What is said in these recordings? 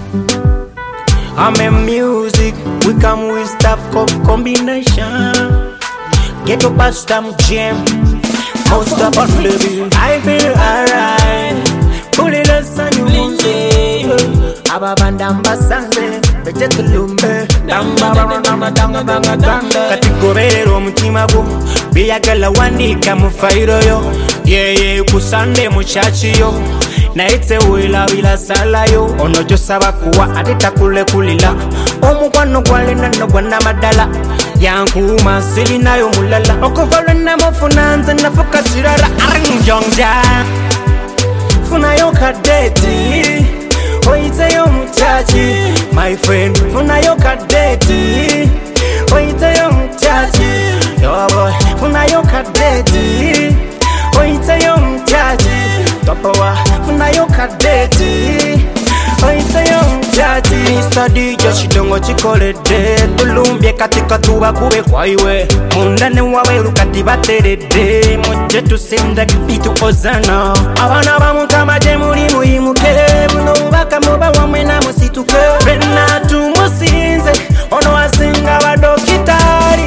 I'm in music, we come with stuff called combination. Get up a stamp jam, most of us living. I feel alright, pulling the sun you won't see. Ababandamba sanze, betetulumbe, katigobero omutima gwo beyagala wandika mu fayiro yo. Yeah, kusande mu chachi yo. Naitse wilawila salayo ono josaba kuwa ate takulekulila omukwano gwalina no gwana madala yankuma silinayo mulala okuva namufuna nze nafuka sirara arinjonja funayo kadeti oyiteyo muchachi my friend funayo kadeti oyiteyo muchachi yo boy funayo kadeti oyiteyo muchachi topowa funayo kadeti oyiteyo muchachi Mr. DJ chidongo chikolede tulumbye katika tuba kube kwaiwe mundane waweru kati baterede moje tusinda kipitu ozana abana bamukama je muri muyimuke buno bubaka muba wamwe na musituke bena tumusinze ono asinga badokitari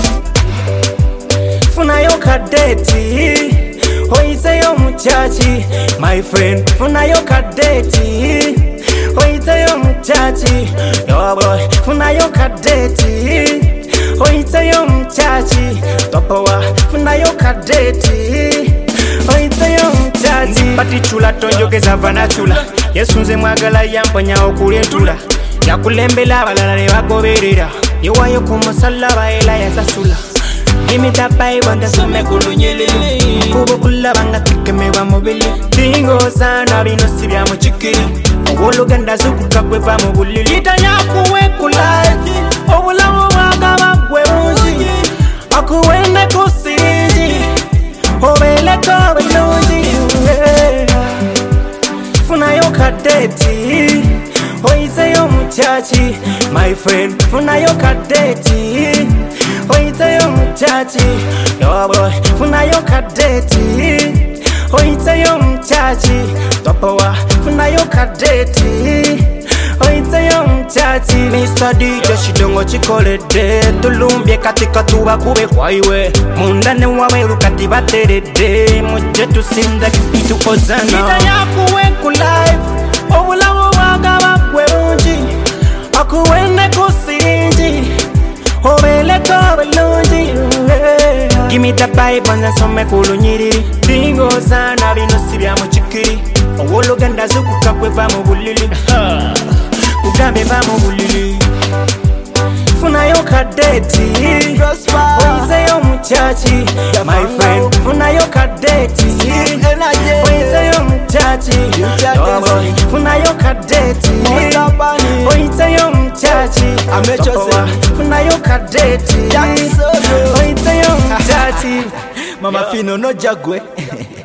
funayo kadeti oyiteyo muchachi my friend funayo kadeti oyiteyo muchachi yo boy funayo kadeti oyiteyo muchachi topowa funayo kadeti oyiteyo muchachi pati chula tonjogeza vana chula yesunze mwagala yamponya okuletula yakulembela abalala ne bagoberera yewayo ku musallaba era yasasula. Give me that Bible and some kulunyelele kubo kulabanga tikemeba mobile tingo sana bino sibya mu chikiri owoluganda zukuka kweva mu bulili itanyakuwe ku life obulamu bwagaba gwe bungi akuwende kusinji obeleko bulungi funayo kadeti oyiteyo muchachi my friend funayo kadeti oyiteyo muchachi yo boy funayo kadeti oyiteyo muchachi topowa funayo kadeti oyiteyo muchachi Mr. DJ chidongo chikolede tulumbye katika tuba kube kwaiwe mundane waweru kati baterede moje tusinda kipitu ozana itanyakuwe ku life obulamu bwagaba gwe bungi akuwende kusinji obeleko bulungi. Give me the Bible and some kulunyiriri tingo sana bino sibya mu chikiri owoluganda zukuka kweva mu bulili kugambe va mu bulili funayo kadeti oyiteyo muchachi my friend funayo kadeti oyiteyo muchachi funayo kadeti oyiteyo muchachi funayo kadeti oyiteyo muchachi Mama Fino no jagwe